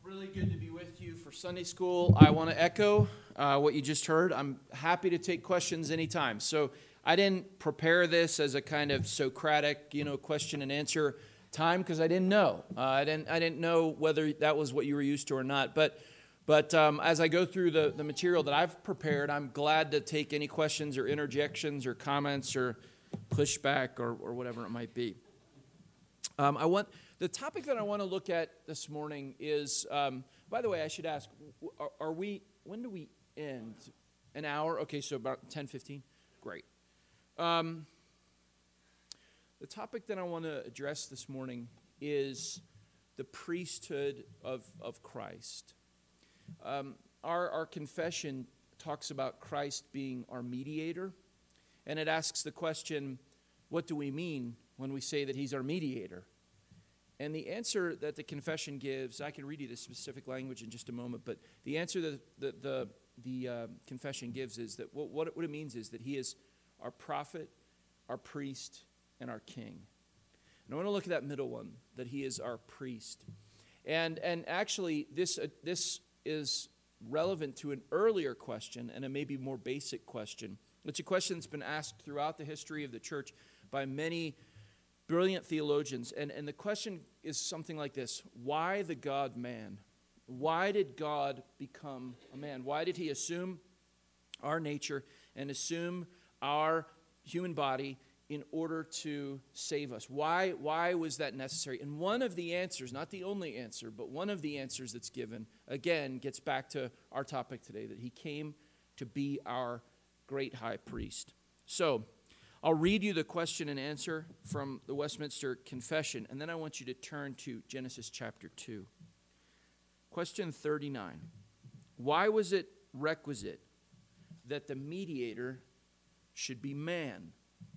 Really good to be with you for Sunday school. I want to echo what you just heard. I'm happy to take questions anytime. So I didn't prepare this as a kind of Socratic, question and answer time because I didn't know. I didn't know whether that was what you were used to or not. But as I go through the material that I've prepared, I'm glad to take any questions or interjections or comments or pushback or whatever it might be. The topic that I want to look at this morning is, by the way, I should ask, when do we end? An hour? Okay, so about 10:15? Great. The topic that I want to address this morning is the priesthood of Christ. Our confession talks about Christ being our mediator, and it asks the question, what do we mean when we say that he's our mediator? And the answer that the confession gives, I can read you the specific language in just a moment, but the answer that the confession gives is that what it means is that he is our prophet, our priest, and our king. And I want to look at that middle one, that he is our priest. And actually, this is relevant to an earlier question and a maybe more basic question. It's a question that's been asked throughout the history of the church by many brilliant theologians, and the question is something like this: why the God-man? Why did God become a man? Why did he assume our nature and assume our human body in order to save us? Why was that necessary? And one of the answers, not the only answer, but one of the answers that's given, again, gets back to our topic today, that he came to be our great high priest. So, I'll read you the question and answer from the Westminster Confession, and then I want you to turn to Genesis chapter 2. Question 39. Why was it requisite that the mediator should be man?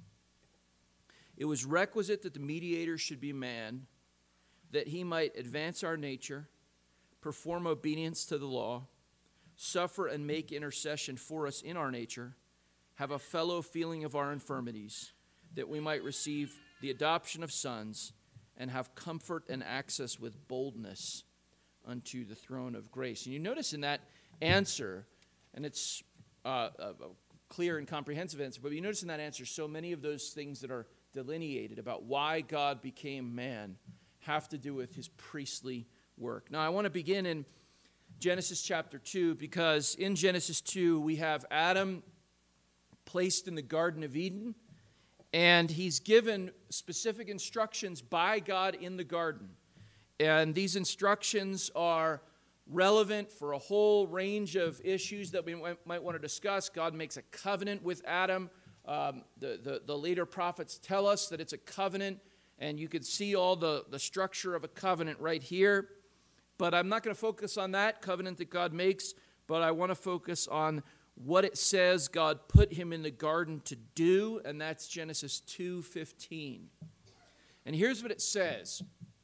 It was requisite that the mediator should be man, that he might advance our nature, perform obedience to the law, suffer and make intercession for us in our nature, have a fellow feeling of our infirmities, that we might receive the adoption of sons and have comfort and access with boldness unto the throne of grace. And you notice in that answer, and it's a clear and comprehensive answer, but you notice in that answer so many of those things that are delineated about why God became man have to do with his priestly work. Now I want to begin in Genesis chapter 2, because in Genesis 2 we have Adam placed in the Garden of Eden, and he's given specific instructions by God in the garden. And these instructions are relevant for a whole range of issues that we might want to discuss. God makes a covenant with Adam. The later prophets tell us that it's a covenant, and you can see all the structure of a covenant right here. But I'm not going to focus on that covenant that God makes, but I want to focus on what it says God put him in the garden to do, and that's Genesis 2:15. And here's what it says: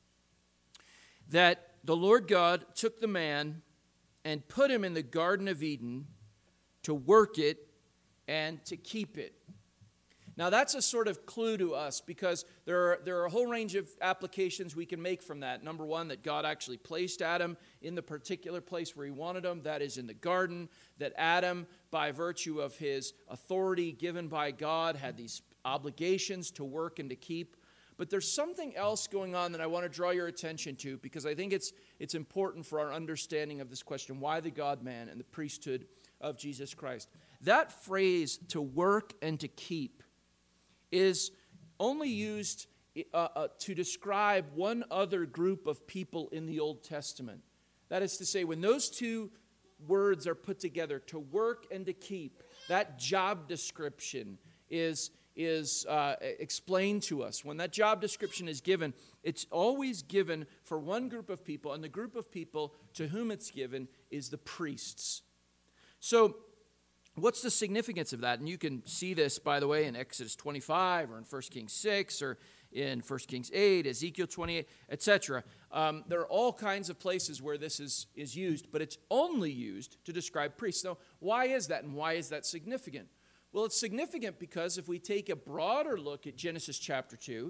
that the Lord God took the man and put him in the Garden of Eden to work it and to keep it. Now that's a sort of clue to us, because there are a whole range of applications we can make from that. Number one, that God actually placed Adam in the particular place where he wanted him, that is in the garden, that Adam, by virtue of his authority given by God, had these obligations to work and to keep. But there's something else going on that I want to draw your attention to, because I think it's important for our understanding of this question: why the God-man and the priesthood of Jesus Christ? That phrase, to work and to keep, is only used to describe one other group of people in the Old Testament. That is to say, when those two words are put together, to work and to keep, that job description is explained to us. When that job description is given, it's always given for one group of people, and the group of people to whom it's given is the priests. So, what's the significance of that? And you can see this, by the way, in Exodus 25 or in 1 Kings 6 or in 1 Kings 8, Ezekiel 28, etc. There are all kinds of places where this is used, but it's only used to describe priests. Now, why is that, and why is that significant? Well, it's significant because if we take a broader look at Genesis chapter 2,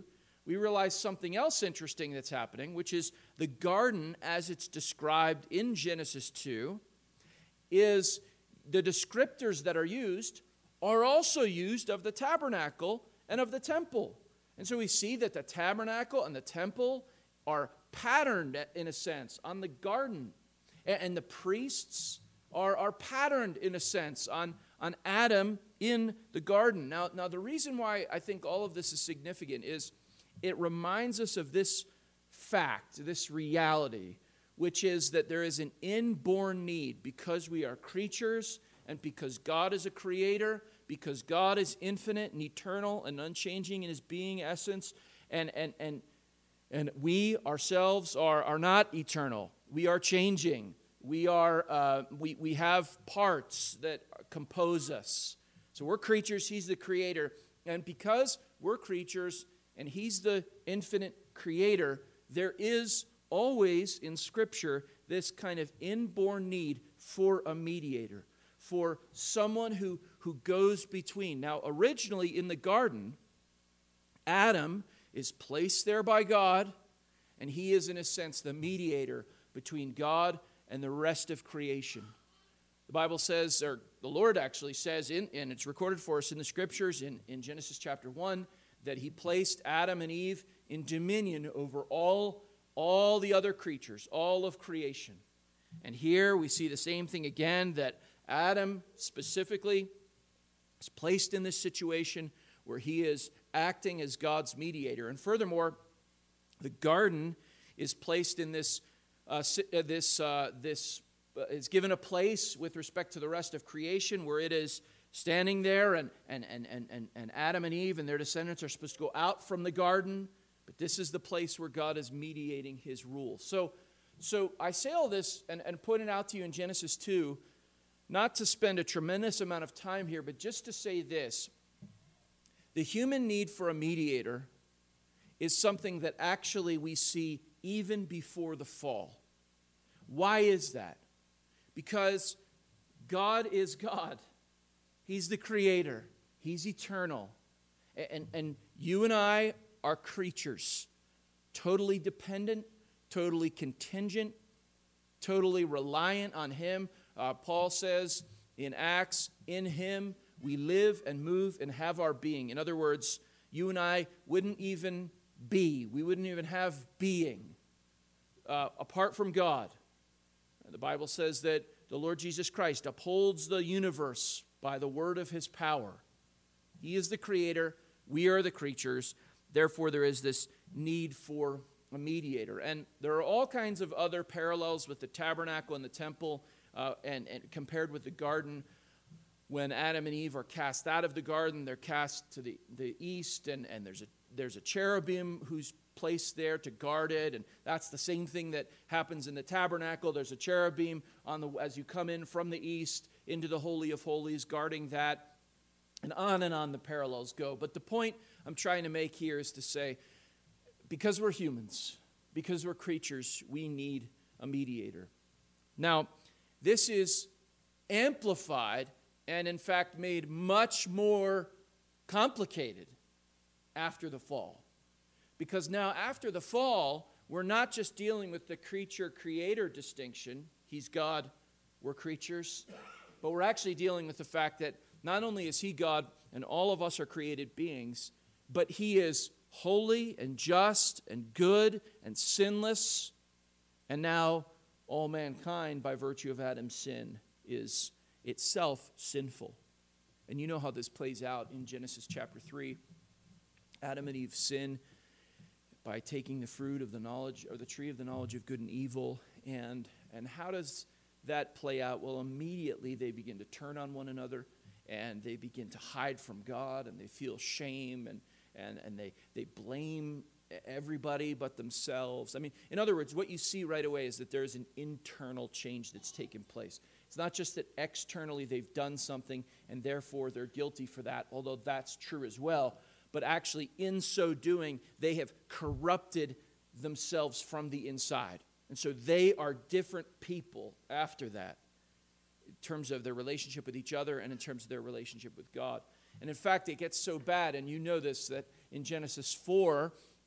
we realize something else interesting that's happening, which is the garden, as it's described in Genesis 2, is the descriptors that are used are also used of the tabernacle and of the temple. And so we see that the tabernacle and the temple are patterned, in a sense, on the garden. And the priests are patterned, in a sense, on Adam in the garden. Now, the reason why I think all of this is significant is it reminds us of this fact, this reality, which is that there is an inborn need because we are creatures and because God is a creator, because God is infinite and eternal and unchanging in his being essence, and we ourselves are not eternal. We are changing. We have parts that compose us. So we're creatures, he's the creator. And because we're creatures and he's the infinite creator, there is always in Scripture this kind of inborn need for a mediator, for someone who goes between. Now, originally in the garden, Adam is placed there by God, and he is, in a sense, the mediator between God and the rest of creation. The Bible says, or the Lord actually says, and it's recorded for us in the Scriptures in Genesis chapter 1, that he placed Adam and Eve in dominion over all the other creatures, all of creation. And here we see the same thing again, that Adam specifically is placed in this situation where he is acting as God's mediator. And furthermore, the garden is placed in this is given a place with respect to the rest of creation where it is standing there, and Adam and Eve and their descendants are supposed to go out from the garden, but this is the place where God is mediating his rule. So I say all this and point it out to you in Genesis 2, not to spend a tremendous amount of time here, but just to say this. The human need for a mediator is something that actually we see even before the fall. Why is that? Because God is God. He's the creator. He's eternal. And you and I are creatures, totally dependent, totally contingent, totally reliant on him. Paul says in Acts, in him we live and move and have our being. In other words, you and I wouldn't even be. We wouldn't even have being apart from God. The Bible says that the Lord Jesus Christ upholds the universe by the word of his power. He is the creator. We are the creatures. Therefore, there is this need for a mediator. And there are all kinds of other parallels with the tabernacle and the temple and compared with the garden. When Adam and Eve are cast out of the garden, they're cast to the east, and there's a cherubim who's placed there to guard it, and that's the same thing that happens in the tabernacle. There's a cherubim as you come in from the east into the Holy of Holies, guarding that, and on the parallels go. But the point I'm trying to make here is to say, because we're humans, because we're creatures, we need a mediator. Now, this is amplified and in fact made much more complicated after the fall. Because now after the fall, we're not just dealing with the creature-creator distinction. He's God, we're creatures. But we're actually dealing with the fact that not only is he God and all of us are created beings, but he is holy and just and good and sinless. And now all mankind, by virtue of Adam's sin, is itself sinful. And you know how this plays out in Genesis chapter 3. Adam and Eve sin by taking the fruit of the knowledge, or the tree of the knowledge of good and evil. And how does that play out? Well, immediately they begin to turn on one another, and they begin to hide from God, and they feel shame, and they blame everybody but themselves. I mean, in other words, what you see right away is that there's an internal change that's taken place. It's not just that externally they've done something and therefore they're guilty for that, although that's true as well. But actually, in so doing, they have corrupted themselves from the inside. And so they are different people after that, in terms of their relationship with each other and in terms of their relationship with God. And in fact, it gets so bad, and you know this, that in Genesis 4,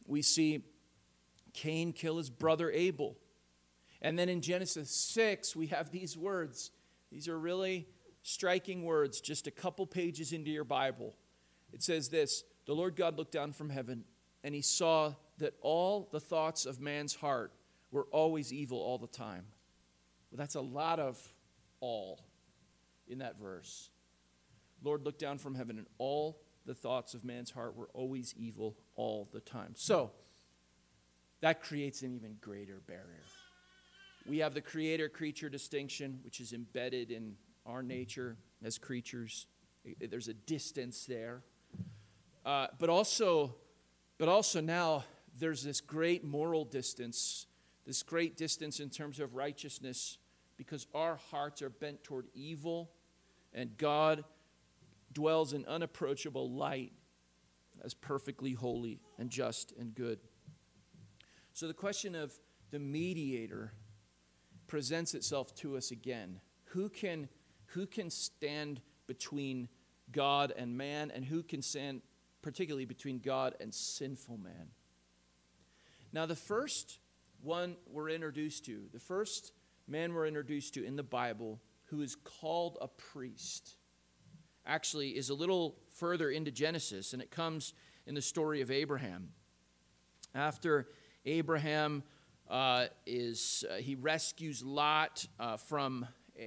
we see Cain kill his brother Abel. And then in Genesis 6, we have these words. These are really striking words, just a couple pages into your Bible. It says this: the Lord God looked down from heaven, and he saw that all the thoughts of man's heart were always evil all the time. Well, that's a lot of all in that verse. Lord looked down from heaven, and all the thoughts of man's heart were always evil all the time. So, that creates an even greater barrier. We have the creator-creature distinction, which is embedded in our nature as creatures. There's a distance there. But also now there's this great moral distance, this great distance in terms of righteousness, because our hearts are bent toward evil, and God dwells in unapproachable light as perfectly holy and just and good. So the question of the mediator presents itself to us again. Who can stand between God and man, and who can stand particularly between God and sinful man? Now, the first one we're introduced to, the first man we're introduced to in the Bible who is called a priest, actually is a little further into Genesis, and it comes in the story of Abraham. After Abraham he rescues Lot from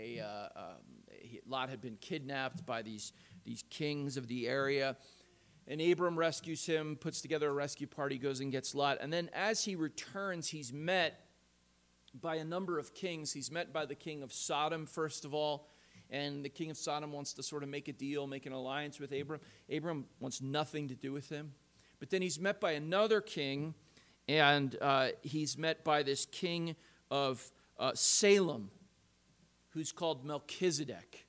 Lot had been kidnapped by these kings of the area, and Abram rescues him, puts together a rescue party, goes and gets Lot, and then as he returns, he's met by a number of kings. He's met by the king of Sodom, first of all, and the king of Sodom wants to sort of make a deal, make an alliance with Abram. Abram wants nothing to do with him. But then he's met by another king, and he's met by this king of Salem, who's called Melchizedek.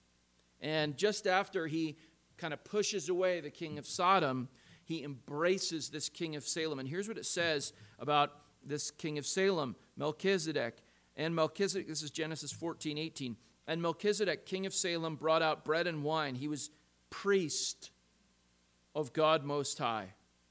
And just after he kind of pushes away the king of Sodom, he embraces this king of Salem. And here's what it says about this king of Salem, Melchizedek. And Melchizedek, this is Genesis 14:18. And Melchizedek, king of Salem, brought out bread and wine. He was priest of God Most High.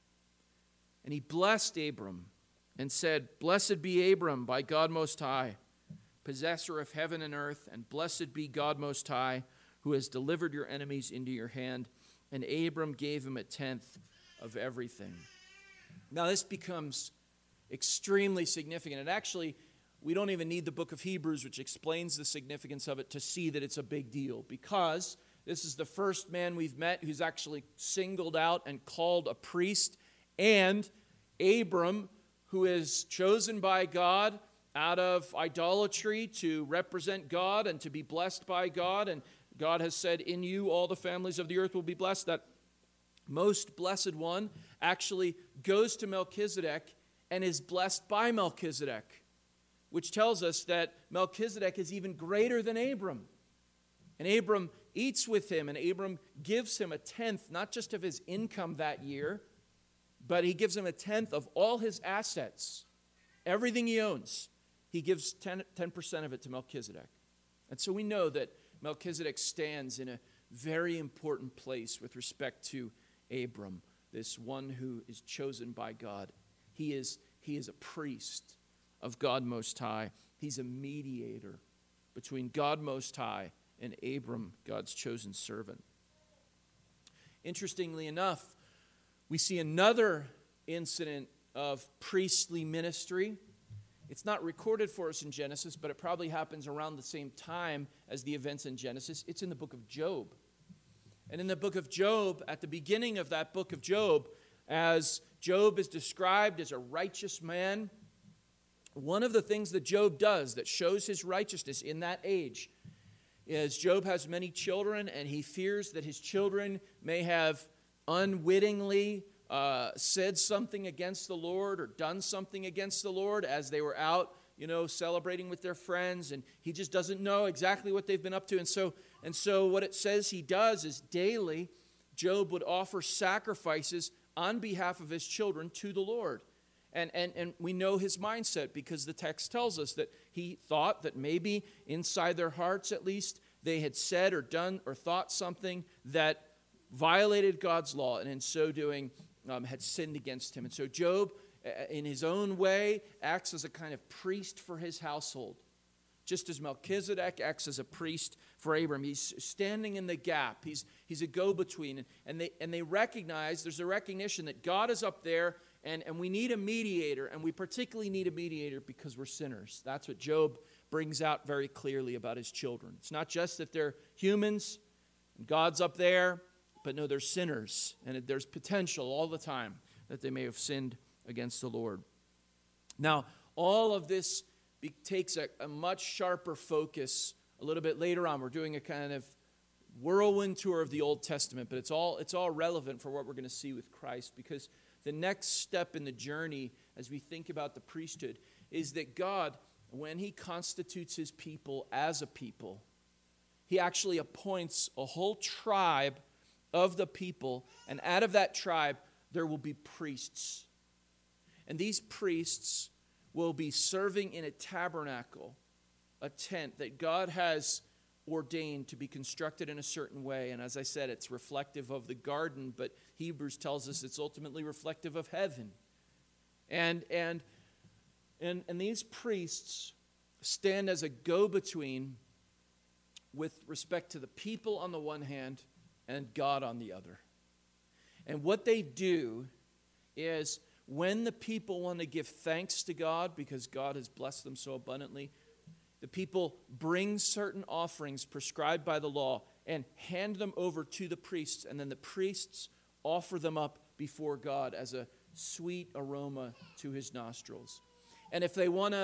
And he blessed Abram and said, "Blessed be Abram by God Most High, possessor of heaven and earth, and blessed be God Most High, who has delivered your enemies into your hand." And Abram gave him a tenth of everything. Now this becomes extremely significant. And actually, we don't even need the book of Hebrews, which explains the significance of it, to see that it's a big deal, because this is the first man we've met who's actually singled out and called a priest, and Abram, who is chosen by God out of idolatry to represent God and to be blessed by God, and God has said, "In you all the families of the earth will be blessed." That most blessed one actually goes to Melchizedek and is blessed by Melchizedek, which tells us that Melchizedek is even greater than Abram. And Abram eats with him, and Abram gives him a tenth, not just of his income that year, but he gives him a tenth of all his assets. Everything he owns, he gives 10% of it to Melchizedek. And so we know that Melchizedek stands in a very important place with respect to Abram, this one who is chosen by God. He is a priest of God Most High. He's a mediator between God Most High and Abram, God's chosen servant. Interestingly enough, we see another incident of priestly ministry. It's not recorded for us in Genesis, but it probably happens around the same time as the events in Genesis. It's in the book of Job. And in the book of Job, at the beginning of that book of Job, as Job is described as a righteous man, one of the things that Job does that shows his righteousness in that age is Job has many children, and he fears that his children may have unwittingly said something against the Lord or done something against the Lord as they were out, celebrating with their friends, and he just doesn't know exactly what they've been up to. And so what it says he does is daily Job would offer sacrifices on behalf of his children to the Lord. And we know his mindset because the text tells us that he thought that maybe inside their hearts at least they had said or done or thought something that violated God's law, and in so doing had sinned against him. And so Job, in his own way, acts as a kind of priest for his household. Just as Melchizedek acts as a priest for Abram. He's standing in the gap. He's a go-between. And they recognize, there's a recognition that God is up there, and we need a mediator. And we particularly need a mediator because we're sinners. That's what Job brings out very clearly about his children. It's not just that they're humans, and God's up there, but no, they're sinners. And there's potential all the time that they may have sinned against the Lord. Now, all of this takes a much sharper focus a little bit later on. We're doing a kind of whirlwind tour of the Old Testament, but it's all relevant for what we're going to see with Christ, because the next step in the journey as we think about the priesthood is that God, when he constitutes his people as a people, he actually appoints a whole tribe of the people, and out of that tribe there will be priests. And these priests will be serving in a tabernacle, a tent that God has ordained to be constructed in a certain way. And as I said, it's reflective of the garden, but Hebrews tells us it's ultimately reflective of heaven. And these priests stand as a go-between with respect to the people on the one hand and God on the other. And what they do is, when the people want to give thanks to God because God has blessed them so abundantly, the people bring certain offerings prescribed by the law and hand them over to the priests, and then the priests offer them up before God as a sweet aroma to his nostrils. And if they want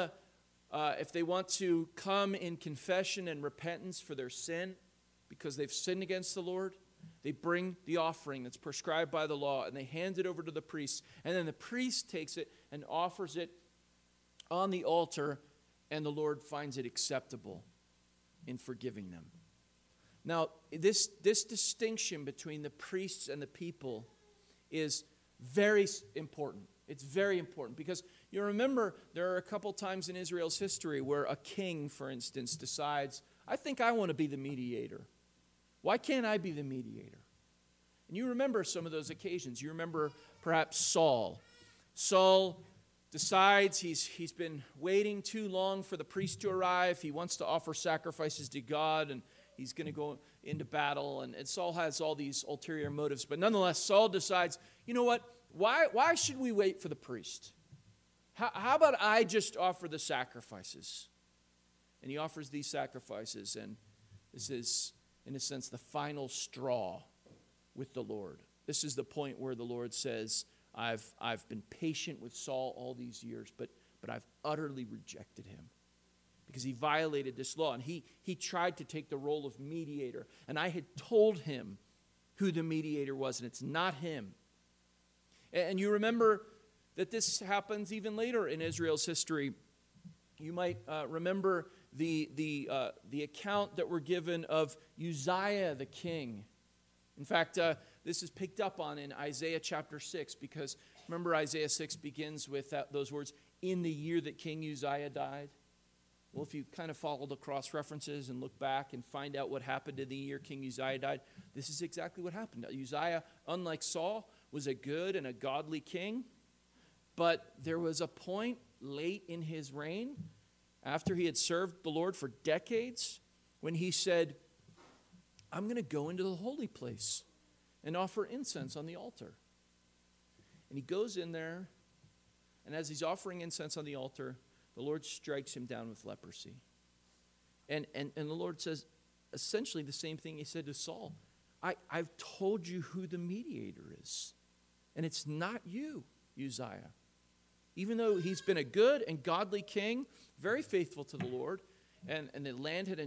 to come in confession and repentance for their sin because they've sinned against the Lord, they bring the offering that's prescribed by the law, and they hand it over to the priest. And then the priest takes it and offers it on the altar, and the Lord finds it acceptable in forgiving them. Now, this distinction between the priests and the people is very important. It's very important because you remember there are a couple times in Israel's history where a king, for instance, decides, I think I want to be the mediator. Why can't I be the mediator? And you remember some of those occasions. You remember perhaps Saul. Saul decides he's been waiting too long for the priest to arrive. He wants to offer sacrifices to God, and he's going to go into battle. And Saul has all these ulterior motives. But nonetheless, Saul decides, you know what? Why should we wait for the priest? How about I just offer the sacrifices? And he offers these sacrifices, and this is, in a sense, the final straw with the Lord. This is the point where the Lord says, I've been patient with Saul all these years, but I've utterly rejected him because he violated this law, and he tried to take the role of mediator, and I had told him who the mediator was, and it's not him. And you remember that this happens even later in Israel's history. You might remember the account that we're given of Uzziah the king. In fact, this is picked up on in Isaiah chapter 6, because remember Isaiah 6 begins with those words, in the year that King Uzziah died. Well, if you kind of follow the cross-references and look back and find out what happened in the year King Uzziah died, this is exactly what happened. Uzziah, unlike Saul, was a good and a godly king, but there was a point late in his reign, after he had served the Lord for decades, when he said, I'm going to go into the holy place and offer incense on the altar. And he goes in there, and as he's offering incense on the altar, the Lord strikes him down with leprosy. And the Lord says essentially the same thing he said to Saul. I've told you who the mediator is, and it's not you, Uzziah. Even though he's been a good and godly king, very faithful to the Lord, and the land had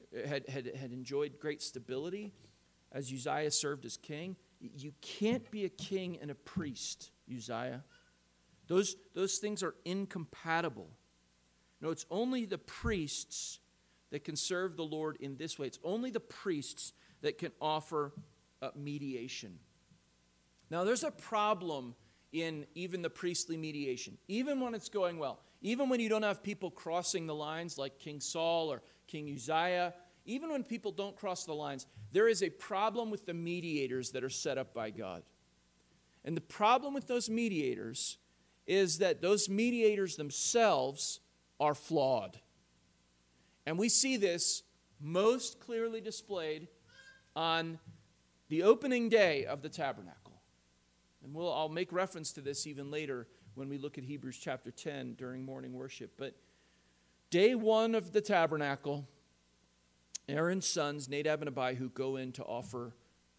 enjoyed great stability as Uzziah served as king, you can't be a king and a priest, Uzziah. Those things are incompatible. No, it's only the priests that can serve the Lord in this way. It's only the priests that can offer mediation. Now, there's a problem in even the priestly mediation, even when it's going well, even when you don't have people crossing the lines like King Saul or King Uzziah, even when people don't cross the lines, there is a problem with the mediators that are set up by God. And the problem with those mediators is that those mediators themselves are flawed. And we see this most clearly displayed on the opening day of the tabernacle. And I'll make reference to this even later when we look at Hebrews chapter 10 during morning worship. But day 1 of the tabernacle, Aaron's sons, Nadab and Abihu, go in to offer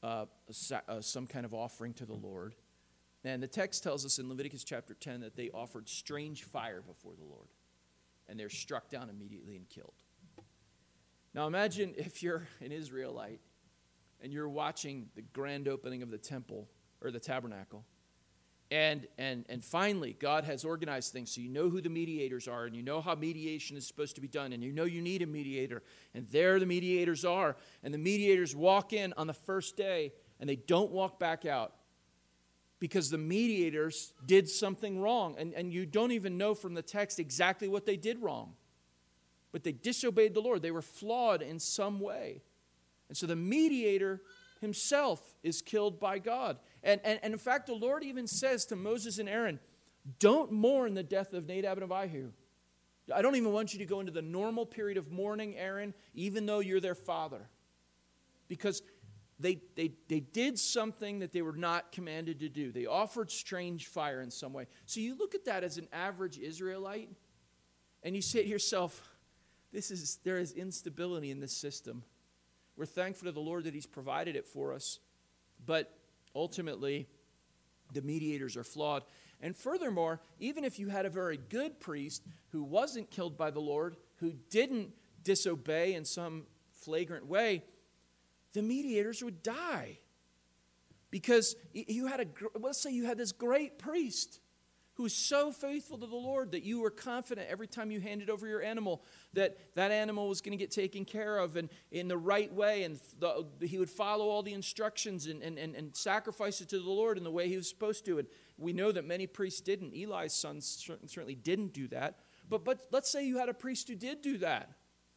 some kind of offering to the Lord. And the text tells us in Leviticus chapter 10 that they offered strange fire before the Lord. And they're struck down immediately and killed. Now imagine if you're an Israelite and you're watching the grand opening of the temple or the tabernacle. And finally, God has organized things so you know who the mediators are and you know how mediation is supposed to be done and you know you need a mediator. And there the mediators are. And the mediators walk in on the first day and they don't walk back out because the mediators did something wrong. And you don't even know from the text exactly what they did wrong. But they disobeyed the Lord. They were flawed in some way. And so the mediator himself is killed by God. And in fact, the Lord even says to Moses and Aaron, don't mourn the death of Nadab and Abihu. I don't even want you to go into the normal period of mourning, Aaron, even though you're their father. Because they did something that they were not commanded to do. They offered strange fire in some way. So you look at that as an average Israelite, and you say to yourself, there is instability in this system. We're thankful to the Lord that He's provided it for us. But ultimately, the mediators are flawed. And furthermore, even if you had a very good priest who wasn't killed by the Lord, who didn't disobey in some flagrant way, the mediators would die. Because let's say you had this great priest who was so faithful to the Lord that you were confident every time you handed over your animal that animal was going to get taken care of and in the right way, and he would follow all the instructions and sacrifice it to the Lord in the way he was supposed to. And we know that many priests didn't. Eli's sons certainly didn't do that. But let's say you had a priest who did do that.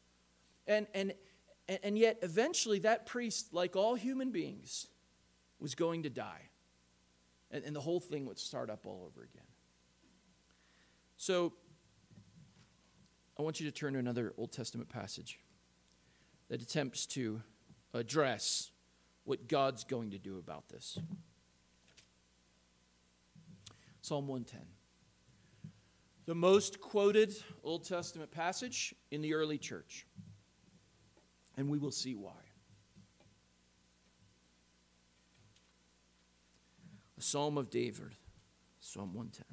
And yet eventually that priest, like all human beings, was going to die. And the whole thing would start up all over again. So, I want you to turn to another Old Testament passage that attempts to address what God's going to do about this. Psalm 110. The most quoted Old Testament passage in the early church. And we will see why. A Psalm of David, Psalm 110.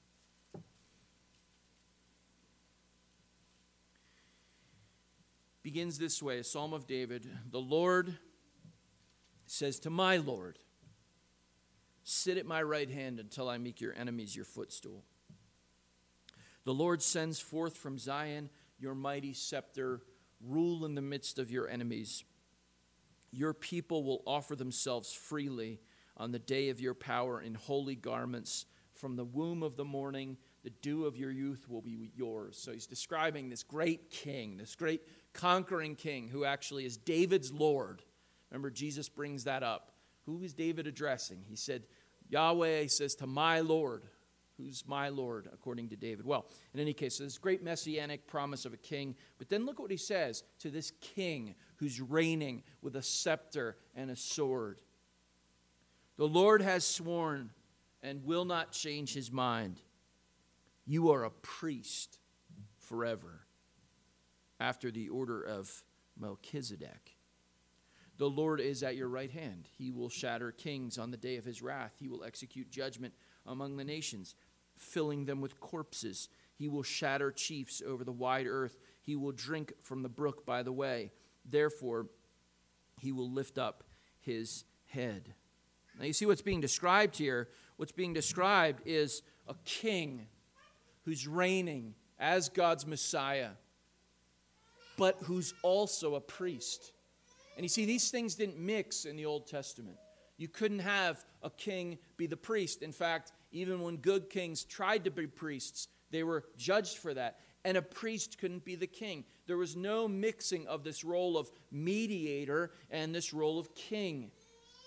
Begins this way, a Psalm of David. The Lord says to my Lord, sit at my right hand until I make your enemies your footstool. The Lord sends forth from Zion your mighty scepter, rule in the midst of your enemies. Your people will offer themselves freely on the day of your power in holy garments. From the womb of the morning, the dew of your youth will be yours. So he's describing this great king, this great conquering king who actually is David's Lord. Remember, Jesus brings that up. Who is David addressing? He said, Yahweh says to my Lord. Who's my Lord, according to David? Well, in any case, so this great messianic promise of a king. But then look what he says to this king who's reigning with a scepter and a sword. The Lord has sworn and will not change his mind. You are a priest forever, after the order of Melchizedek. The Lord is at your right hand. He will shatter kings on the day of his wrath. He will execute judgment among the nations, filling them with corpses. He will shatter chiefs over the wide earth. He will drink from the brook by the way. Therefore, he will lift up his head. Now you see what's being described here. What's being described is a king who's reigning as God's Messiah, but who's also a priest. And you see, these things didn't mix in the Old Testament. You couldn't have a king be the priest. In fact, even when good kings tried to be priests, they were judged for that. And a priest couldn't be the king. There was no mixing of this role of mediator and this role of king.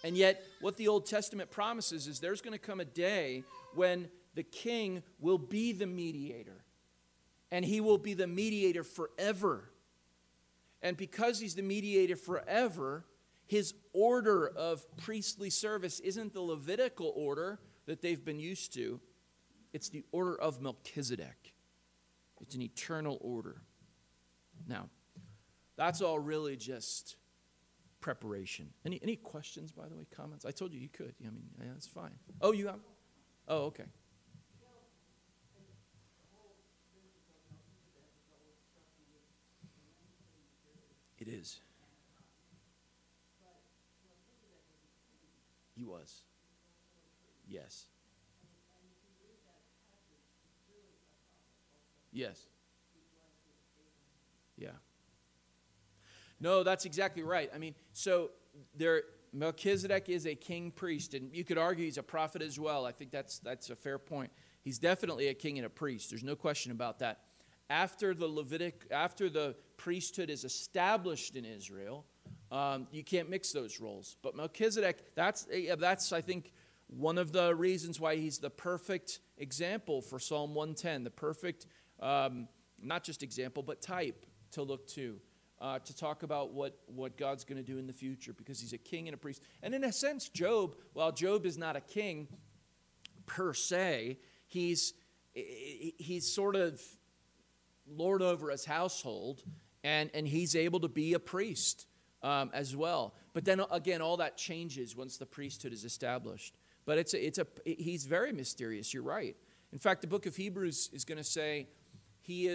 And yet, what the Old Testament promises is there's going to come a day when the king will be the mediator. And he will be the mediator forever. And because he's the mediator forever, his order of priestly service isn't the Levitical order that they've been used to. It's the order of Melchizedek. It's an eternal order. Now, that's all really just preparation. Any questions, by the way, comments? I told you you could. I mean, yeah, that's fine. Oh, you have? Oh, okay. It is. He was. Yes. Yes. Yeah. No, that's exactly right. I mean, so Melchizedek is a king priest, and you could argue he's a prophet as well. I think that's a fair point. He's definitely a king and a priest. There's no question about that. After the priesthood is established in Israel, you can't mix those roles. But Melchizedek, that's I think one of the reasons why he's the perfect example for Psalm 110, the perfect not just example but type to look to talk about what God's going to do in the future, because he's a king and a priest. And in a sense, Job, while Job is not a king per se, he's sort of lord over his household, and he's able to be a priest as well. But then again, all that changes once the priesthood is established. But he's very mysterious. You're right. In fact, the book of Hebrews is going to say he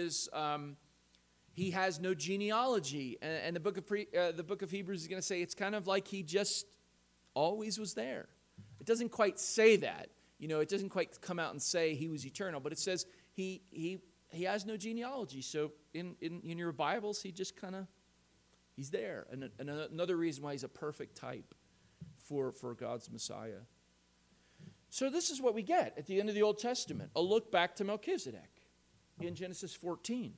has no genealogy, and the book of Hebrews is going to say it's kind of like he just always was there. It doesn't quite say that. It doesn't quite come out and say he was eternal, but it says he has no genealogy. So in your Bibles, he just he's there. And another reason why he's a perfect type for God's Messiah. So this is what we get at the end of the Old Testament, a look back to Melchizedek in Genesis 14.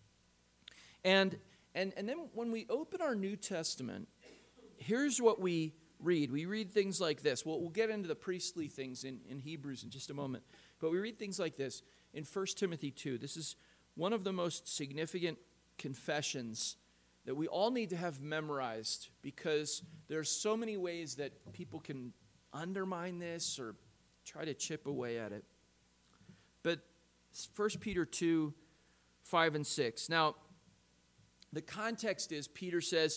And then when we open our New Testament, here's what we read. We read things like this. We'll get into the priestly things in Hebrews in just a moment. But we read things like this in 1 Timothy 2. This is one of the most significant confessions that we all need to have memorized, because there's so many ways that people can undermine this or try to chip away at it. But 1 Peter 2, 5 and 6. Now, the context is Peter says,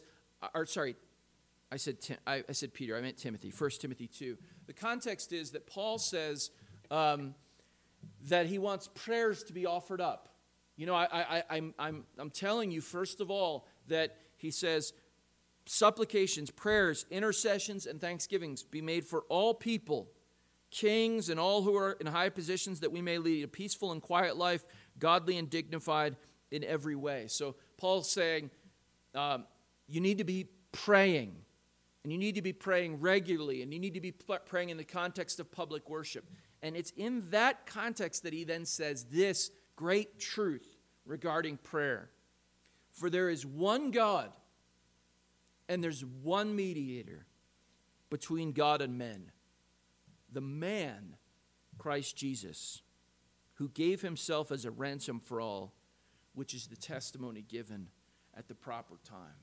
I said Peter, I meant Timothy, 1 Timothy 2. The context is that Paul says that he wants prayers to be offered up. I'm telling you, first of all, that he says supplications, prayers, intercessions, and thanksgivings be made for all people, kings and all who are in high positions, that we may lead a peaceful and quiet life, godly and dignified in every way. So Paul's saying you need to be praying, and you need to be praying regularly, and you need to be praying in the context of public worship. And it's in that context that he then says this great truth regarding prayer. For there is one God, and there's one mediator between God and men, the man, Christ Jesus, who gave himself as a ransom for all, which is the testimony given at the proper time.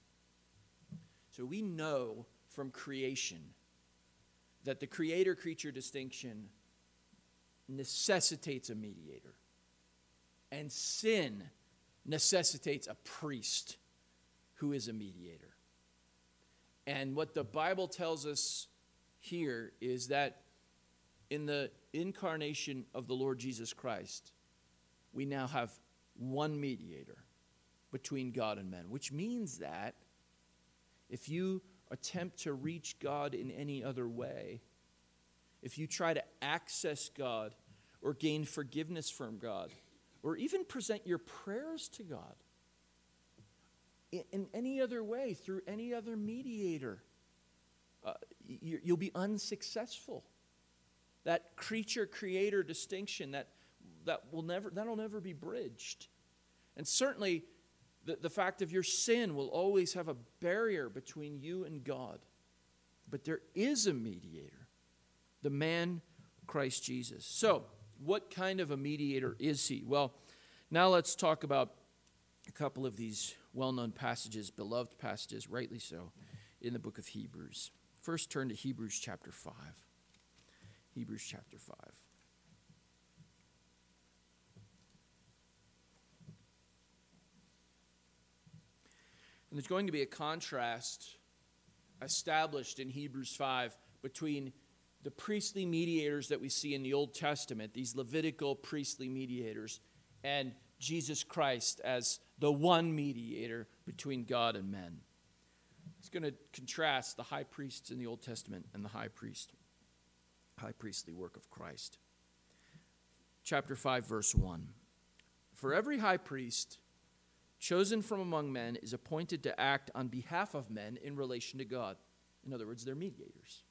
So we know from creation that the creator-creature distinction necessitates a mediator, and sin necessitates a priest who is a mediator. And what the Bible tells us here is that in the incarnation of the Lord Jesus Christ, we now have one mediator between God and men, which means that if you attempt to reach God in any other way, if you try to access God or gain forgiveness from God, or even present your prayers to God in any other way, through any other mediator, you'll be unsuccessful. That creature-creator distinction that'll never be bridged. And certainly the fact of your sin will always have a barrier between you and God. but there is a mediator, the man Christ Jesus. So, what kind of a mediator is he? Well, now let's talk about a couple of these well-known passages, beloved passages, rightly so, in the book of Hebrews. First, turn to Hebrews chapter 5. Hebrews chapter 5. And there's going to be a contrast established in Hebrews 5 between the priestly mediators that we see in the Old Testament, these Levitical priestly mediators, and Jesus Christ as the one mediator between God and men. It's going to contrast the high priests in the Old Testament and the high priestly work of Christ. Chapter 5, verse 1. For every high priest chosen from among men is appointed to act on behalf of men in relation to God. In other words, they're mediators.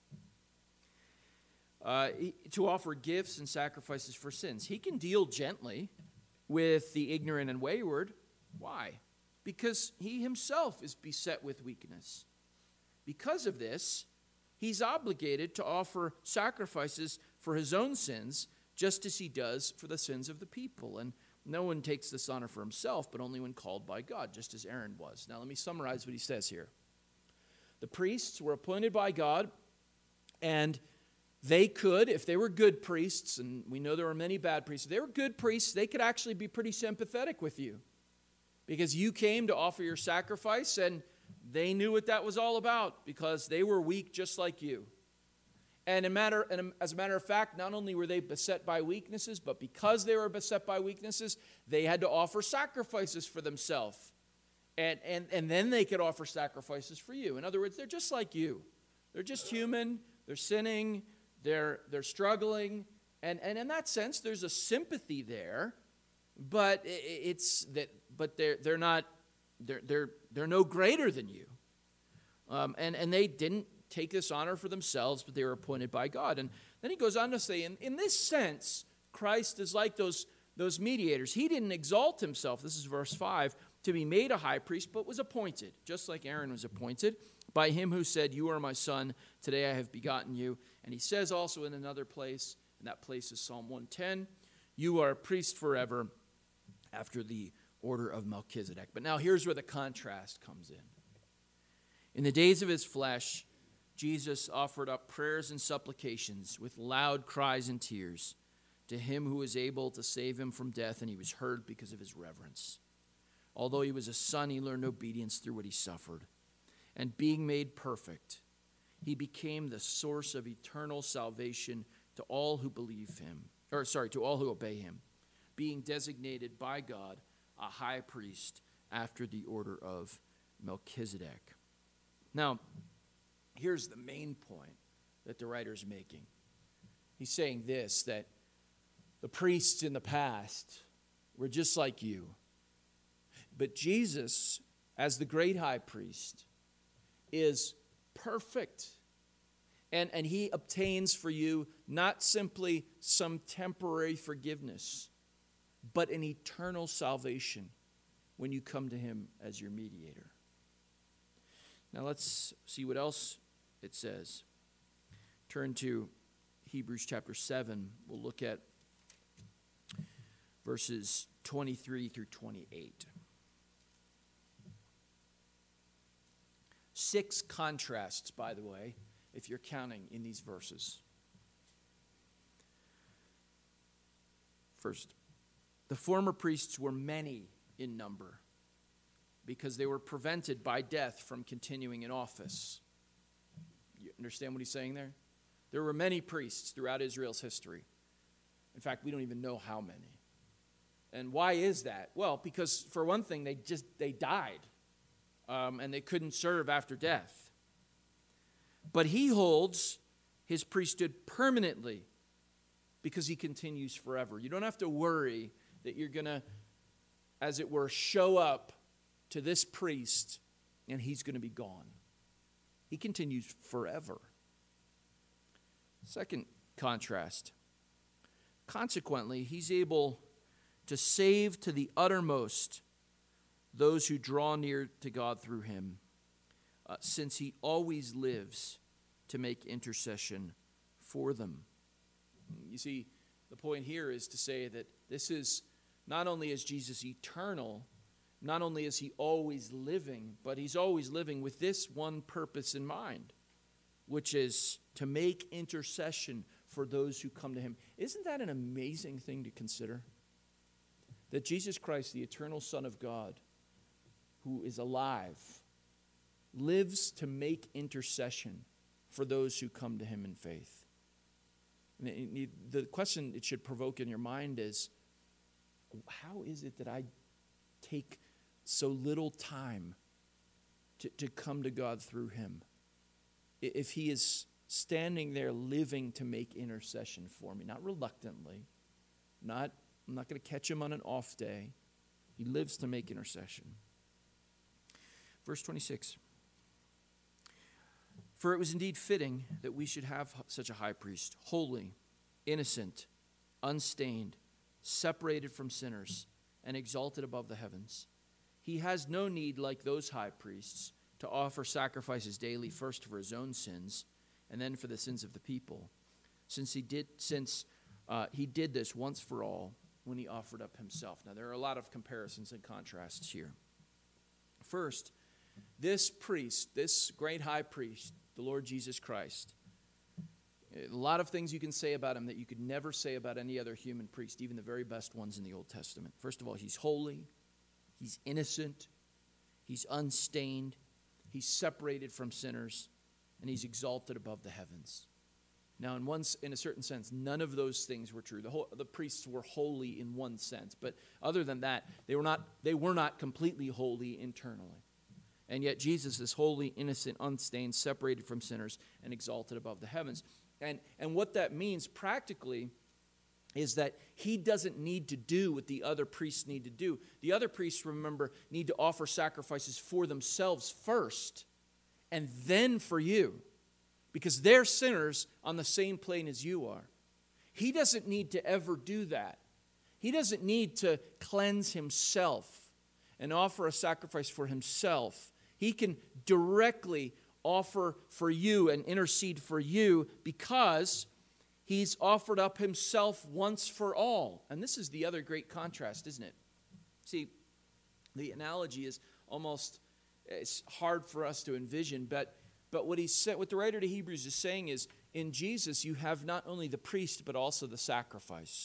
To offer gifts and sacrifices for sins. He can deal gently with the ignorant and wayward. Why? Because he himself is beset with weakness. Because of this, he's obligated to offer sacrifices for his own sins, just as he does for the sins of the people. And no one takes this honor for himself, but only when called by God, just as Aaron was. Now let me summarize what he says here. The priests were appointed by God, and they could, if they were good priests, and we know there were many bad priests, if they were good priests, they could actually be pretty sympathetic with you. Because you came to offer your sacrifice, and they knew what that was all about, because they were weak just like you. And as a matter of fact, not only were they beset by weaknesses, but because they were beset by weaknesses, they had to offer sacrifices for themselves. And then they could offer sacrifices for you. In other words, they're just like you. They're just human. They're sinning. They're struggling. And in that sense, there's a sympathy there. But they're no greater than you. And they didn't take this honor for themselves, but they were appointed by God. And then he goes on to say, in this sense, Christ is like those mediators. He didn't exalt himself, this is verse 5, to be made a high priest, but was appointed, just like Aaron was appointed, by him who said, "You are my son, today I have begotten you." And he says also in another place, and that place is Psalm 110, "You are a priest forever after the order of Melchizedek." But now here's where the contrast comes in. In the days of his flesh, Jesus offered up prayers and supplications with loud cries and tears to him who was able to save him from death, and he was heard because of his reverence. Although he was a son, he learned obedience through what he suffered. And being made perfect, he became the source of eternal salvation to all who to all who obey him, being designated by God a high priest after the order of Melchizedek. Now, here's the main point that the writer's making. He's saying this, that the priests in the past were just like you. But Jesus, as the great high priest, is perfect. And he obtains for you not simply some temporary forgiveness, but an eternal salvation when you come to him as your mediator. Now let's see what else it says. Turn to Hebrews chapter 7. We'll look at verses 23 through 28. 6 contrasts, by the way, if you're counting in these verses. First, the former priests were many in number because they were prevented by death from continuing in office. You understand what he's saying there? There were many priests throughout Israel's history. In fact, we don't even know how many. And why is that? Well, because for one thing, they died. And they couldn't serve after death. But he holds his priesthood permanently because he continues forever. You don't have to worry that you're going to, as it were, show up to this priest and he's going to be gone. He continues forever. Second contrast. Consequently, he's able to save to the uttermost those who draw near to God through him, since he always lives to make intercession for them. You see, the point here is to say that this is not only is Jesus eternal, not only is he always living, but he's always living with this one purpose in mind, which is to make intercession for those who come to him. Isn't that an amazing thing to consider? That Jesus Christ, the eternal Son of God, who is alive, lives to make intercession for those who come to him in faith. And the question it should provoke in your mind is, how is it that I take so little time to come to God through him? If he is standing there living to make intercession for me, not reluctantly, I'm not going to catch him on an off day. He lives to make intercession. Verse 26. For it was indeed fitting that we should have such a high priest, holy, innocent, unstained, separated from sinners, and exalted above the heavens. He has no need, like those high priests, to offer sacrifices daily, first for his own sins, and then for the sins of the people, since he did this once for all when he offered up himself. Now, there are a lot of comparisons and contrasts here. First, this priest, this great high priest, the Lord Jesus Christ, a lot of things you can say about him that you could never say about any other human priest, even the very best ones in the Old Testament. First of all, he's holy, he's innocent, he's unstained, he's separated from sinners, and he's exalted above the heavens. Now, in a certain sense, none of those things were true. The priests were holy in one sense, but other than that, they were not completely holy internally. And yet Jesus is holy, innocent, unstained, separated from sinners, and exalted above the heavens. And what that means practically is that he doesn't need to do what the other priests need to do. The other priests, remember, need to offer sacrifices for themselves first, and then for you, because they're sinners on the same plane as you are. He doesn't need to ever do that. He doesn't need to cleanse himself and offer a sacrifice for himself. He can directly offer for you and intercede for you because he's offered up himself once for all. And this is the other great contrast, isn't it? See, the analogy is it's hard for us to envision, but what the writer to Hebrews is saying is, in Jesus you have not only the priest but also the sacrifice.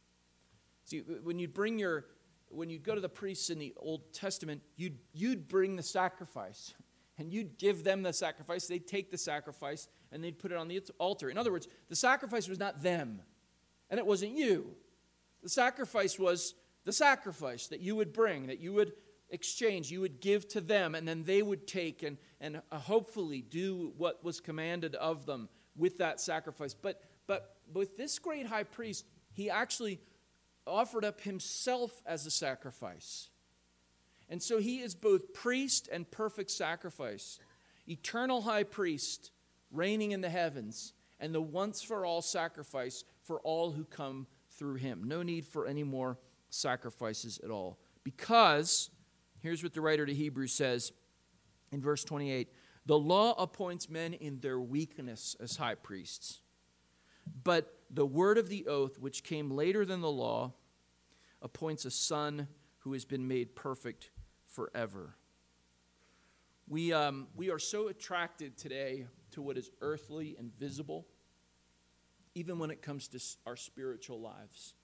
See, when you go to the priests in the Old Testament, you'd bring the sacrifice. And you'd give them the sacrifice. They'd take the sacrifice and they'd put it on the altar. In other words, the sacrifice was not them. And it wasn't you. The sacrifice was the sacrifice that you would bring, that you would exchange, you would give to them, and then they would take and hopefully do what was commanded of them with that sacrifice. But with this great high priest, he actually offered up himself as a sacrifice. And so he is both priest and perfect sacrifice, eternal high priest reigning in the heavens, and the once-for-all sacrifice for all who come through him. No need for any more sacrifices at all. Because, here's what the writer to Hebrews says in verse 28, the law appoints men in their weakness as high priests. But the word of the oath, which came later than the law, appoints a son who has been made perfect forever. We are so attracted today to what is earthly and visible, even when it comes to our spiritual lives.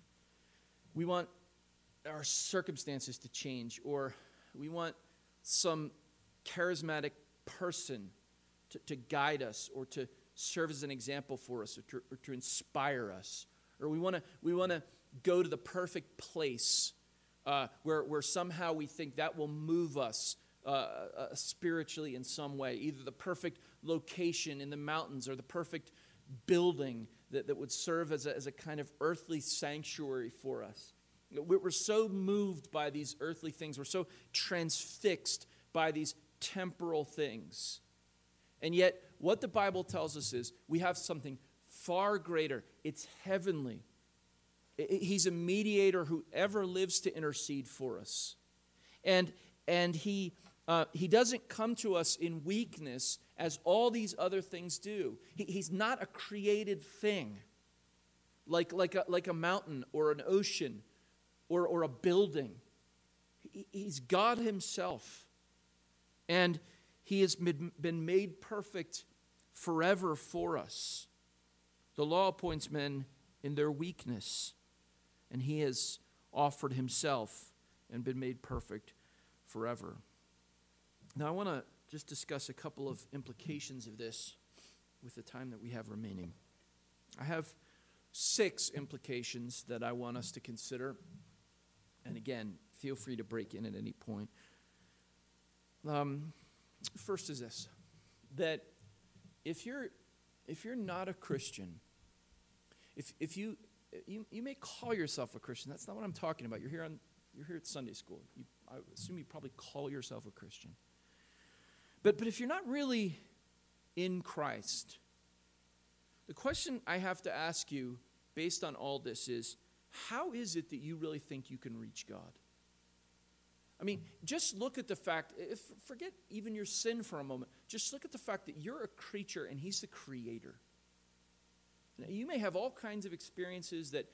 We want our circumstances to change, or we want some charismatic person to guide us, or to serve as an example for us, or to inspire us. Or we want to go to the perfect place where somehow we think that will move us spiritually in some way. Either the perfect location in the mountains or the perfect building that would serve as a kind of earthly sanctuary for us. We're so moved by these earthly things. We're so transfixed by these temporal things. And yet, what the Bible tells us is we have something far greater. It's heavenly. He's a mediator who ever lives to intercede for us. And he He doesn't come to us in weakness as all these other things do. He's not a created thing like a mountain or an ocean or a building. He's God himself. And he has been made perfect forever for us. The law appoints men in their weakness, and he has offered himself and been made perfect forever. Now I want to just discuss a couple of implications of this with the time that we have remaining. I have 6 implications that I want us to consider. And again, feel free to break in at any point. First is this, that if you're not a Christian, if you may call yourself a Christian, that's not what I'm talking about. You're here at Sunday school. I assume you probably call yourself a Christian. But if you're not really in Christ, the question I have to ask you based on all this is, how is it that you really think you can reach God? I mean, just look at the fact, forget even your sin for a moment. Just look at the fact that you're a creature and he's the creator. Now, you may have all kinds of experiences that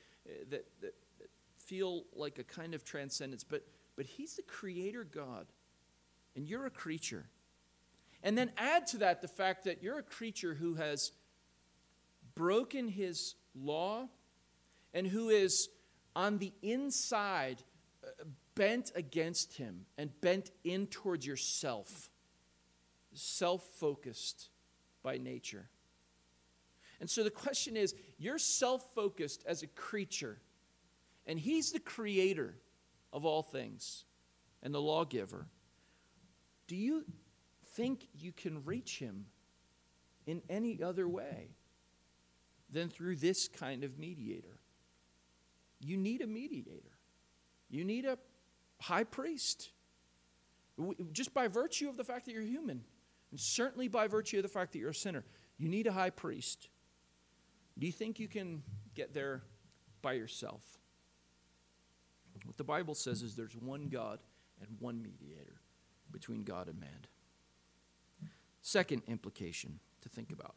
feel like a kind of transcendence, but he's the creator God, and you're a creature. And then add to that the fact that you're a creature who has broken his law and who is on the inside bent against him and bent in towards yourself, self-focused by nature. And so the question is, you're self-focused as a creature, and he's the creator of all things and the lawgiver. Do you think you can reach him in any other way than through this kind of mediator? You need a mediator. You need a high priest. Just by virtue of the fact that you're human, and certainly by virtue of the fact that you're a sinner, you need a high priest. Do you think you can get there by yourself? What the Bible says is there's one God and one mediator between God and man. Second implication to think about.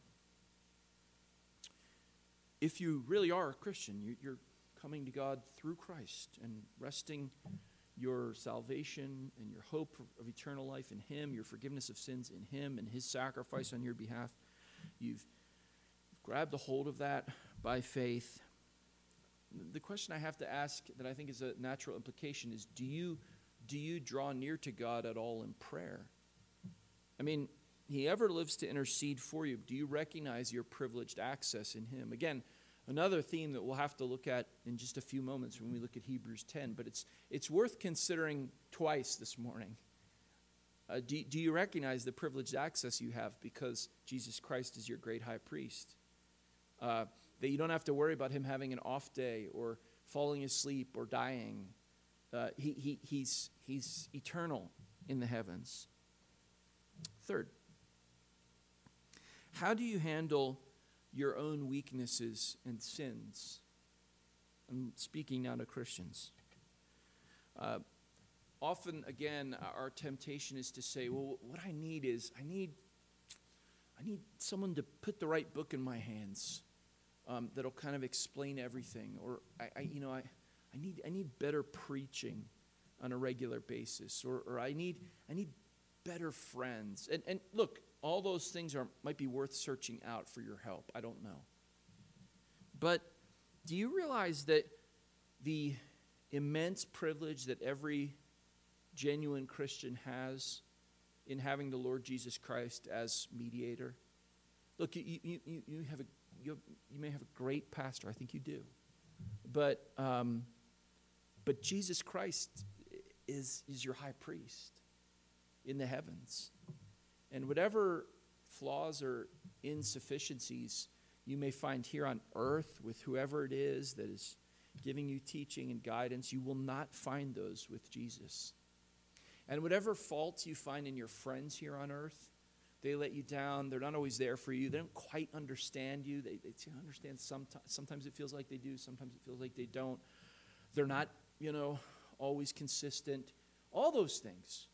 If you really are a Christian, you're coming to God through Christ and resting your salvation and your hope of eternal life in him, your forgiveness of sins in him and his sacrifice on your behalf. You've grabbed a hold of that by faith. The question I have to ask that I think is a natural implication is, do you draw near to God at all in prayer? I mean, he ever lives to intercede for you. Do you recognize your privileged access in him? Again, another theme that we'll have to look at in just a few moments when we look at Hebrews 10, but it's worth considering twice this morning. Do you recognize the privileged access you have because Jesus Christ is your great high priest? That you don't have to worry about him having an off day or falling asleep or dying. He's eternal in the heavens. Third, how do you handle your own weaknesses and sins? I'm speaking now to Christians. Often, again, our temptation is to say, well, what I need is, I need someone to put the right book in my hands that'll kind of explain everything. Or, I need better preaching on a regular basis. Or I need better friends. And look, all those things might be worth searching out for your help. I don't know. But do you realize that the immense privilege that every genuine Christian has in having the Lord Jesus Christ as mediator? Look, you may have a great pastor. I think you do. But Jesus Christ is your high priest in the heavens. And whatever flaws or insufficiencies you may find here on earth with whoever it is that is giving you teaching and guidance, you will not find those with Jesus. And whatever faults you find in your friends here on earth, they let you down. They're not always there for you. They don't quite understand you. They understand sometimes. Sometimes it feels like they do. Sometimes it feels like they don't. They're not, always consistent. All those things.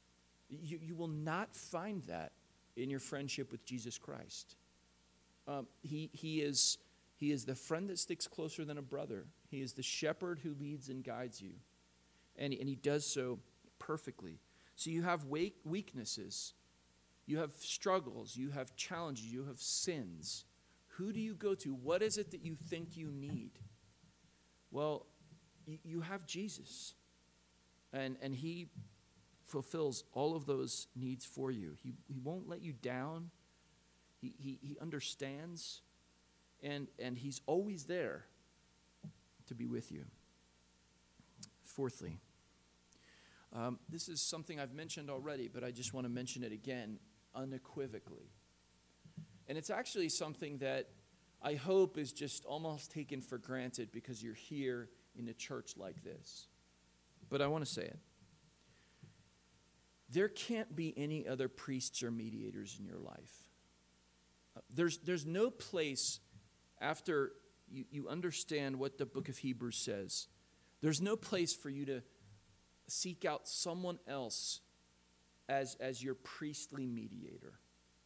You will not find that in your friendship with Jesus Christ. He is the friend that sticks closer than a brother. He is the shepherd who leads and guides you. And he does so perfectly. So you have weaknesses. You have struggles. You have challenges. You have sins. Who do you go to? What is it that you think you need? Well, you have Jesus. And he fulfills all of those needs for you. He won't let you down. He understands. And he's always there to be with you. Fourthly, this is something I've mentioned already, but I just want to mention it again unequivocally. And it's actually something that I hope is just almost taken for granted because you're here in a church like this. But I want to say it. There can't be any other priests or mediators in your life. There's no place after you understand what the book of Hebrews says. There's no place for you to seek out someone else as your priestly mediator.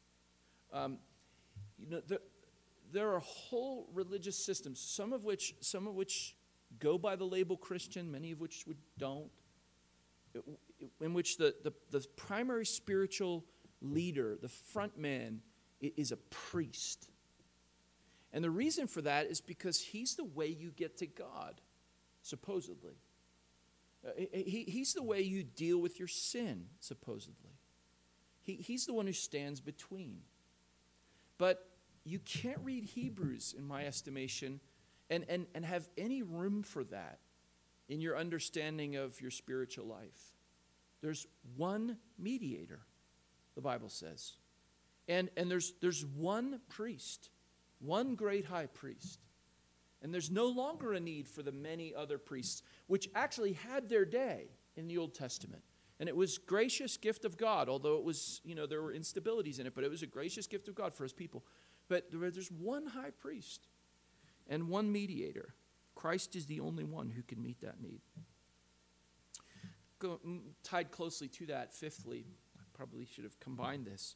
There are whole religious systems, some of which go by the label Christian, many of which don't, in which the primary spiritual leader, the front man, is a priest. And the reason for that is because he's the way you get to God, supposedly. He's the way you deal with your sin, supposedly. He's the one who stands between. But you can't read Hebrews, in my estimation, and have any room for that in your understanding of your spiritual life. There's one mediator, the Bible says. And there's one priest, one great high priest. And there's no longer a need for the many other priests, which actually had their day in the Old Testament. And it was a gracious gift of God, although it was, there were instabilities in it, but it was a gracious gift of God for his people. But there's one high priest and one mediator. Christ is the only one who can meet that need. Tied closely to that, fifthly, I probably should have combined this.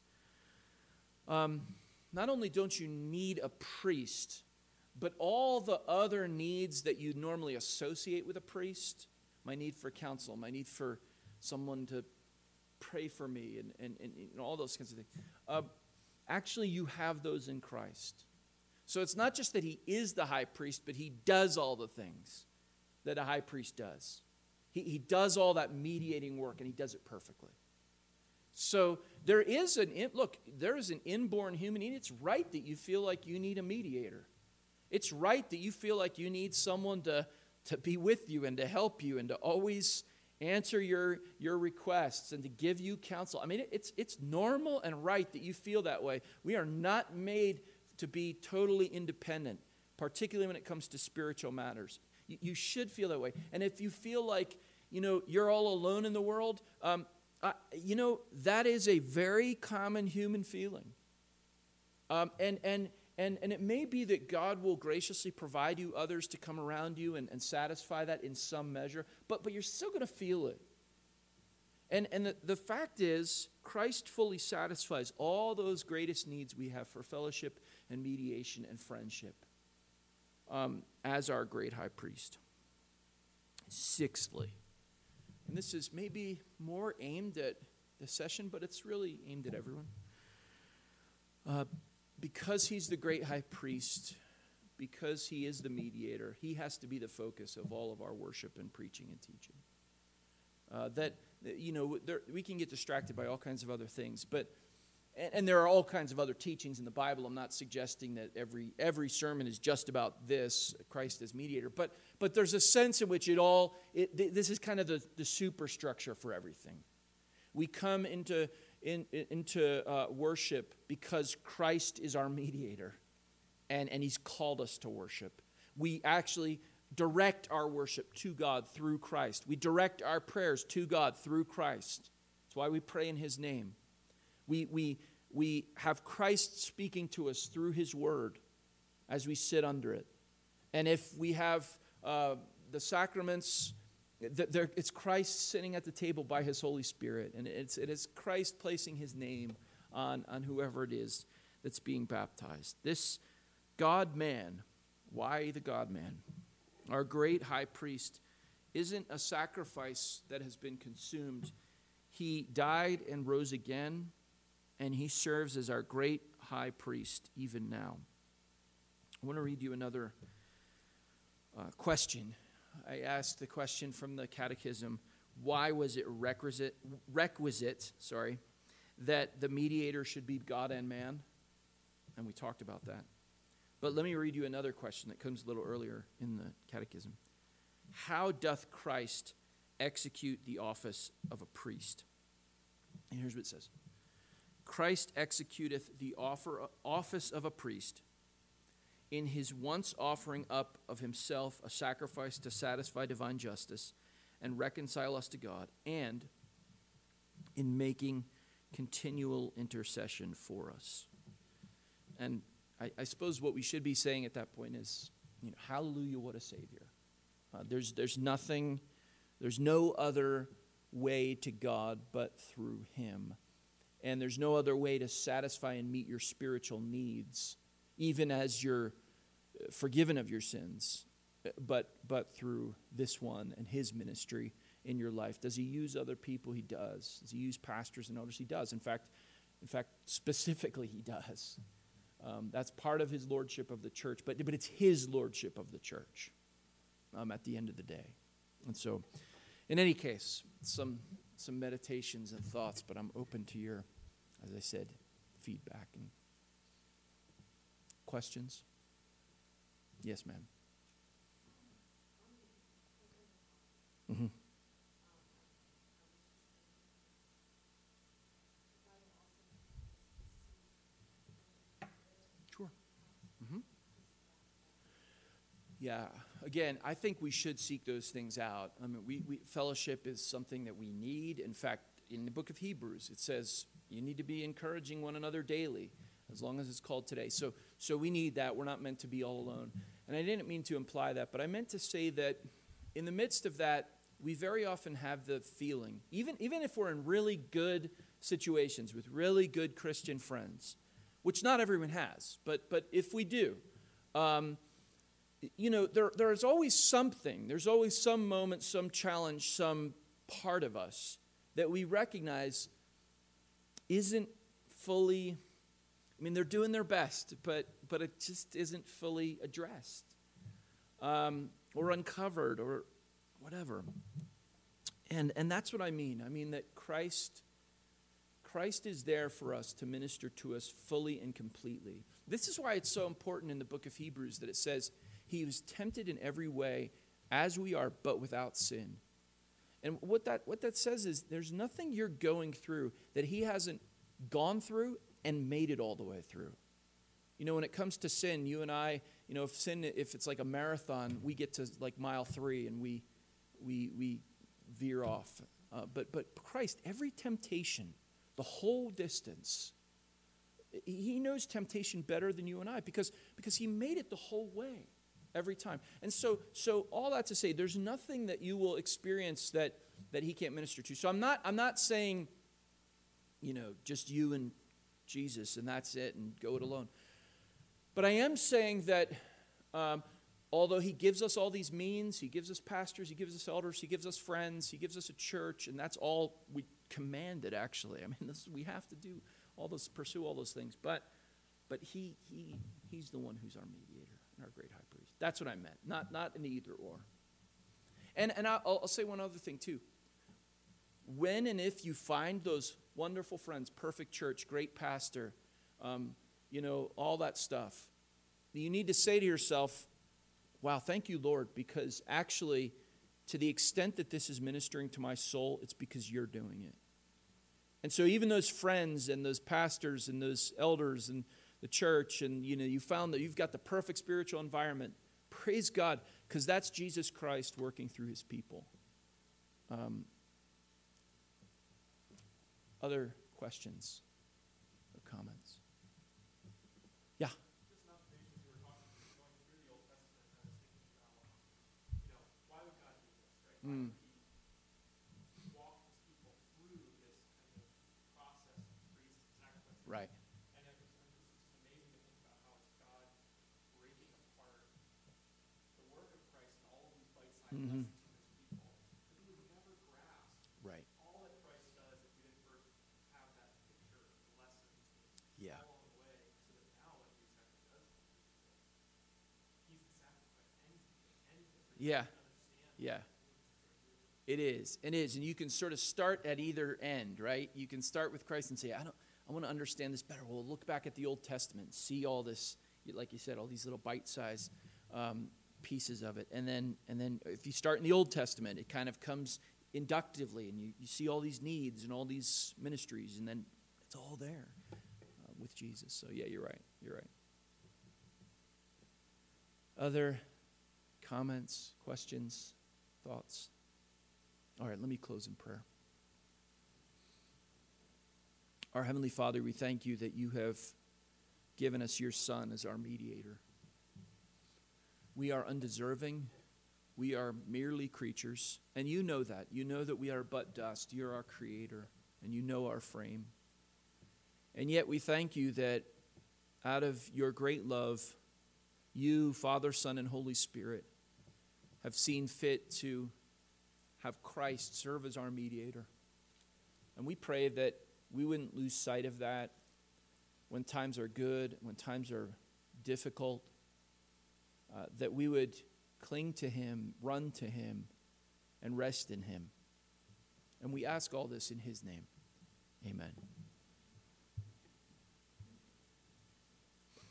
Not only don't you need a priest, but all the other needs that you normally associate with a priest, my need for counsel, my need for someone to pray for me, and all those kinds of things. Actually, you have those in Christ. So it's not just that he is the high priest, but he does all the things that a high priest does. He does all that mediating work, and he does it perfectly. So there is an inborn human need. It's right that you feel like you need a mediator. It's right that you feel like you need someone to be with you and to help you and to always answer your requests and to give you counsel. I mean, it's normal and right that you feel that way. We are not made to be totally independent, particularly when it comes to spiritual matters. You should feel that way. And if you feel like, you're all alone in the world, that is a very common human feeling. And it may be that God will graciously provide you others to come around you and satisfy that in some measure, but you're still going to feel it. And the fact is, Christ fully satisfies all those greatest needs we have for fellowship and mediation and friendship as our great high priest. Sixthly, and this is maybe more aimed at the session, but it's really aimed at everyone. Because he's the great high priest, because he is the mediator, he has to be the focus of all of our worship and preaching and teaching. We can get distracted by all kinds of other things, and there are all kinds of other teachings in the Bible. I'm not suggesting that every sermon is just about this, Christ as mediator, but there's a sense in which this is kind of the superstructure for everything. We come into worship because Christ is our mediator, and he's called us to worship. We actually direct our worship to God through Christ. We direct our prayers to God through Christ. That's why we pray in his name. We have Christ speaking to us through his word as we sit under it. And if we have the sacraments It's Christ sitting at the table by his Holy Spirit, and it is Christ placing his name on whoever it is that's being baptized. This God-man, why the God-man? Our great high priest isn't a sacrifice that has been consumed. He died and rose again, and he serves as our great high priest even now. I want to read you another question. I asked the question from the Catechism, why was it requisite that the mediator should be God and man? And we talked about that. But let me read you another question that comes a little earlier in the Catechism. How doth Christ execute the office of a priest? And here's what it says. Christ executeth the office of a priest in his once offering up of himself a sacrifice to satisfy divine justice and reconcile us to God, and in making continual intercession for us. And I suppose what we should be saying at that point is, hallelujah, what a Savior. There's no other way to God but through him. And there's no other way to satisfy and meet your spiritual needs, even as you're forgiven of your sins, but through this one and his ministry in your life. Does he use other people? He does. Does he use pastors and elders? He does. In fact, specifically he does. That's part of his lordship of the church, but it's his lordship of the church at the end of the day. And so, in any case, some meditations and thoughts, but I'm open to your, as I said, feedback and questions. Yes, ma'am. Mm-hmm. Sure. Mm-hmm. Yeah. Again, I think we should seek those things out. I mean, we fellowship is something that we need. In fact, in the book of Hebrews, it says you need to be encouraging one another daily, as long as it's called today. So we need that. We're not meant to be all alone. And I didn't mean to imply that, but I meant to say that in the midst of that, we very often have the feeling, even if we're in really good situations with really good Christian friends, which not everyone has, but if we do, there's always something, there's always some moment, some challenge, some part of us that we recognize isn't fully, they're doing their best, but it just isn't fully addressed or uncovered or whatever. And that's what I mean. I mean that Christ is there for us to minister to us fully and completely. This is why it's so important in the book of Hebrews that it says, he was tempted in every way as we are, but without sin. And what that says is there's nothing you're going through that he hasn't gone through and made it all the way through. When it comes to sin, you and I, if it's like a marathon, we get to like mile 3 and we veer off. But Christ, every temptation, the whole distance, he knows temptation better than you and I because he made it the whole way. Every time. And so all that to say, there's nothing that you will experience that he can't minister to. So I'm not saying, just you and Jesus and that's it and go it alone. But I am saying that although he gives us all these means, he gives us pastors, he gives us elders, he gives us friends, he gives us a church, and that's all we commanded actually. We have to do all those, pursue all those things. But he's the one who's our mediator. Our great high priest. That's what I meant. Not an either or. And I'll say one other thing too. When and if you find those wonderful friends, perfect church, great pastor, all that stuff, you need to say to yourself, wow, thank you, Lord, because actually, to the extent that this is ministering to my soul, it's because you're doing it. And so even those friends and those pastors and those elders and the church, and you found that you've got the perfect spiritual environment. Praise God, because that's Jesus Christ working through his people. Other questions or comments? Yeah. Just an observation as you were going through the Old Testament, I was thinking about, why would God do this, right? Why would he Right. And it's just amazing to think about how it's God breaking apart the work of Christ and all of these bite-sized Mm-hmm. lessons for his people. Because we would never grasp Right. all that Christ does if we didn't first have that picture of the lessons Yeah. all along the way, so that now when he actually does come to people, he's the sacrifice and he's the end to it. Yeah. Understand. Yeah. It is. It is. And you can sort of start at either end, right? You can start with Christ and say, I want to understand this better. Well, look back at the Old Testament, see all this, like you said, all these little bite-sized pieces of it. And then if you start in the Old Testament, it kind of comes inductively, and you see all these needs and all these ministries, and then it's all there with Jesus. So, yeah, you're right. You're right. Other comments, questions, thoughts? All right, let me close in prayer. Our Heavenly Father, we thank you that you have given us your Son as our mediator. We are undeserving. We are merely creatures, and you know that. You know that we are but dust. You're our Creator, and you know our frame. And yet we thank you that out of your great love, you, Father, Son, and Holy Spirit, have seen fit to have Christ serve as our mediator. And we pray that we wouldn't lose sight of that when times are good, when times are difficult, that we would cling to him, run to him, and rest in him. And we ask all this in his name. Amen.